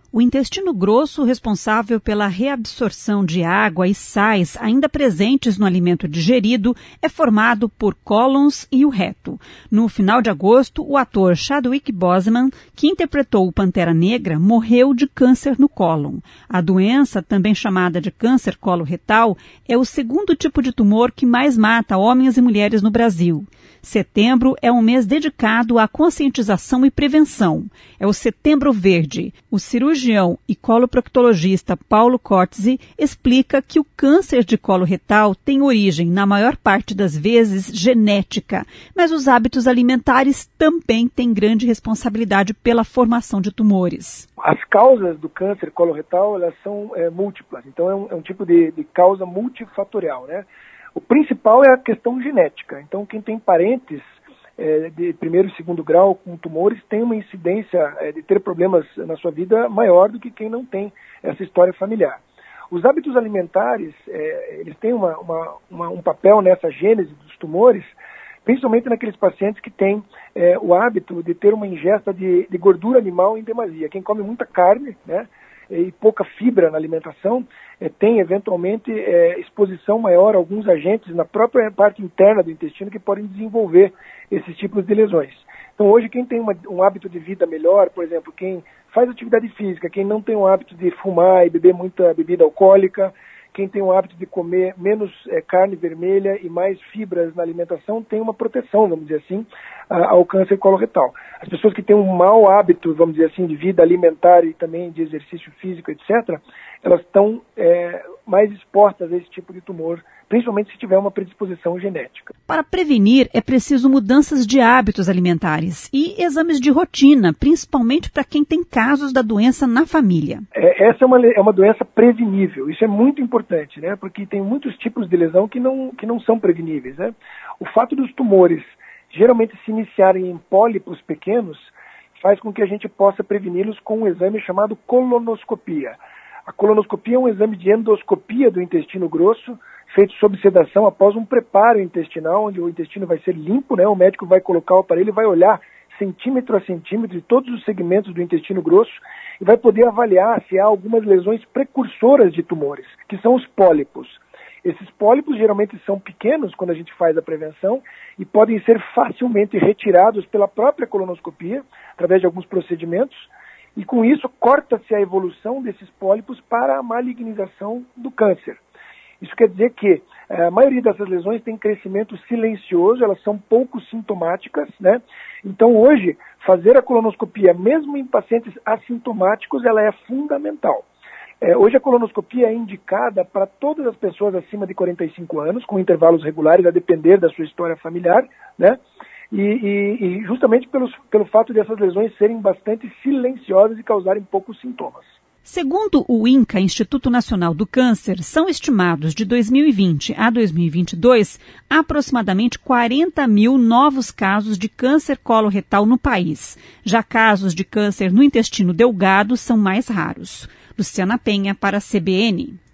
O intestino grosso, responsável pela reabsorção de água e sais ainda presentes no alimento digerido, é formado por cólons e o reto. No final de agosto, o ator Chadwick Boseman, que interpretou o Pantera Negra, morreu de câncer no cólon. A doença, também chamada de câncer coloretal, é o segundo tipo de tumor que mais mata homens e mulheres no Brasil. Setembro é um mês dedicado à conscientização e prevenção. É o Setembro Verde. O cirurgião e coloproctologista Paulo Cortzi explica que o câncer de colo retal tem origem, na maior parte das vezes, genética, mas os hábitos alimentares também têm grande responsabilidade pela formação de tumores. As causas do câncer coloretal, elas são múltiplas, então é um tipo de causa multifatorial, né? O principal é a questão genética. Então, quem tem parentes de primeiro e segundo grau com tumores tem uma incidência de ter problemas na sua vida maior do que quem não tem essa história familiar. Os hábitos alimentares, eles têm um papel nessa gênese dos tumores, principalmente naqueles pacientes que têm o hábito de ter uma ingesta de gordura animal em demasia. Quem come muita carne, né, e pouca fibra na alimentação, tem eventualmente exposição maior a alguns agentes na própria parte interna do intestino que podem desenvolver esses tipos de lesões. Então hoje quem tem um hábito de vida melhor, por exemplo, quem faz atividade física, quem não tem o hábito de fumar e beber muita bebida alcoólica, quem tem o hábito de comer menos carne vermelha e mais fibras na alimentação tem uma proteção, vamos dizer assim, ao câncer coloretal. As pessoas que têm um mau hábito, vamos dizer assim, de vida alimentar e também de exercício físico, etc., elas estão mais expostas a esse tipo de tumor, principalmente se tiver uma predisposição genética. Para prevenir, é preciso mudanças de hábitos alimentares e exames de rotina, principalmente para quem tem casos da doença na família. Essa é uma doença prevenível, isso é muito importante, né? Porque tem muitos tipos de lesão que não são preveníveis, né? O fato dos tumores geralmente se iniciarem em pólipos pequenos faz com que a gente possa preveni-los com um exame chamado colonoscopia. A colonoscopia é um exame de endoscopia do intestino grosso, feito sob sedação após um preparo intestinal, onde o intestino vai ser limpo, né? O médico vai colocar o aparelho e vai olhar centímetro a centímetro de todos os segmentos do intestino grosso e vai poder avaliar se há algumas lesões precursoras de tumores, que são os pólipos. Esses pólipos geralmente são pequenos quando a gente faz a prevenção e podem ser facilmente retirados pela própria colonoscopia, através de alguns procedimentos, e com isso corta-se a evolução desses pólipos para a malignização do câncer. Isso quer dizer que a maioria dessas lesões tem crescimento silencioso, elas são pouco sintomáticas, né? Então hoje, fazer a colonoscopia, mesmo em pacientes assintomáticos, ela é fundamental. Hoje a colonoscopia é indicada para todas as pessoas acima de 45 anos, com intervalos regulares, a depender da sua história familiar, né? E justamente pelo fato dessas lesões serem bastante silenciosas e causarem poucos sintomas. Segundo o INCA, Instituto Nacional do Câncer, são estimados de 2020 a 2022 aproximadamente 40 mil novos casos de câncer coloretal no país. Já casos de câncer no intestino delgado são mais raros. Luciana Penha para a CBN.